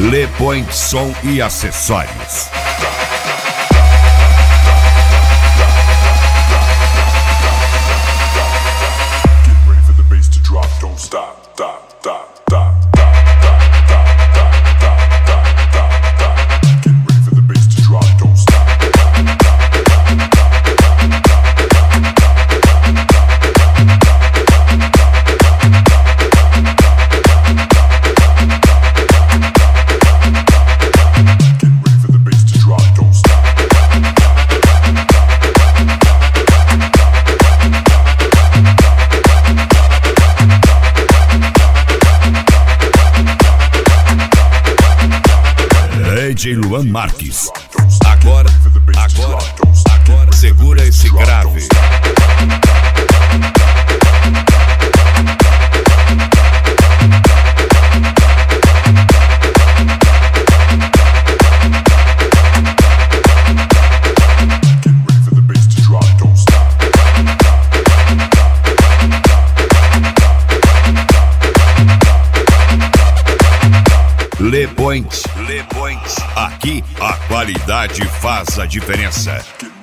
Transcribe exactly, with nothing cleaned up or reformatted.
Le Point Som e Acessórios. D J Luan Marques. Agora, agora, agora, segura esse grave. Le Point, Le Point. Aqui a qualidade faz a diferença.